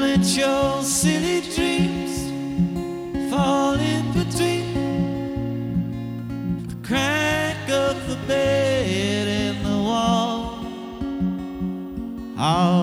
let your silly dreams fall in between the crack of the bed and the wall.